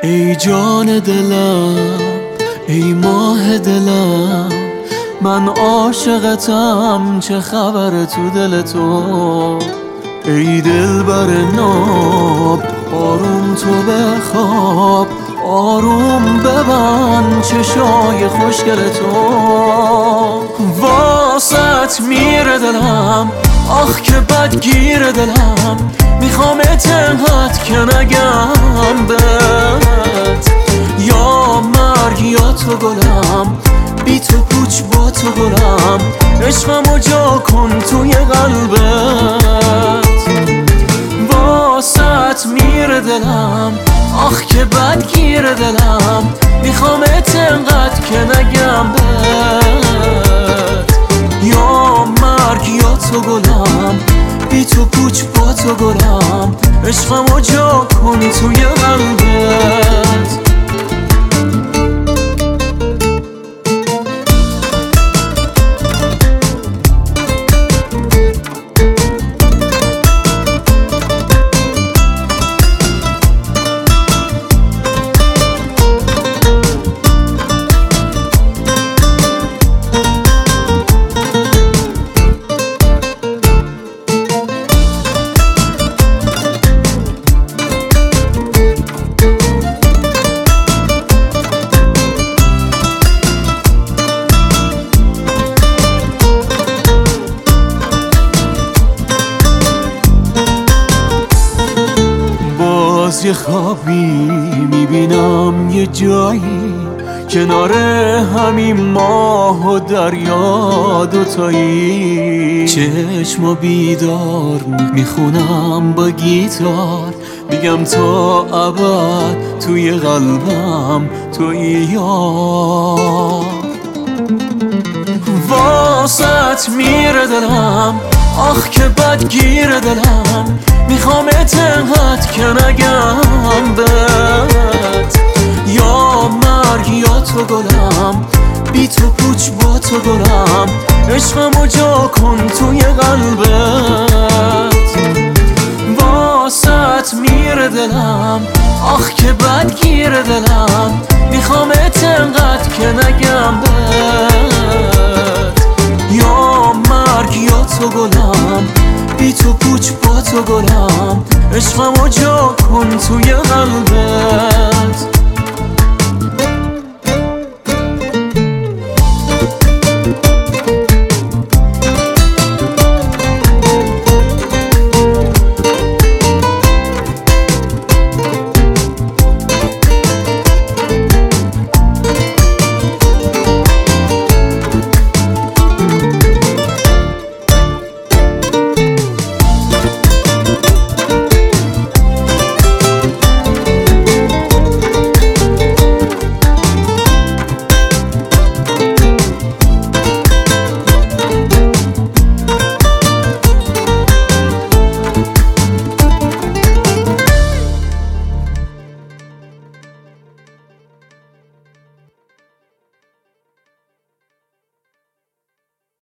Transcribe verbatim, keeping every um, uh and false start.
ای جان دلم، ای ماه دلم، من عاشقتم، چه خبر تو دل تو؟ ای دلبر ناب، آروم تو بخواب، آروم ببند چشای خوشگل تو. واسط میره دلم، آخ که بدگیر دلم، میخوامت انقدر که نگم بهت. یا مرگ یا تو گلم، بی تو پوچ با تو گلم، عشقمو جا کن توی قلبت. واسط میره دلم، آخ که بدگیر دلم، میخوامت انقدر که نگم بهت. یا مرگ یا تو گلم، بی تو پوچ با تو گلم، عشقمو جا کن توی قلبت. یه خوابی میبینم یه جایی، کنار همین ماه و دریا دوتایی. چشم بیدار میخونم با گیتار، میگم تا ابد توی قلبم توی یار. واسط میره دلم، آخ که بدگیر دلم، میخوامت انقدر که نگم بهت. یا مرگ یا تو گلم، بی تو پوچ با تو گلم، عشقمو جا کن توی قلبت. واسط میره دلم، آخ که بدگیر دلم، میخوامت انقدر که نگم بهت. یا مرگ یا تو گلم، بی تو پوچ با تو گلم، عشقمو جا کن توی قلبت.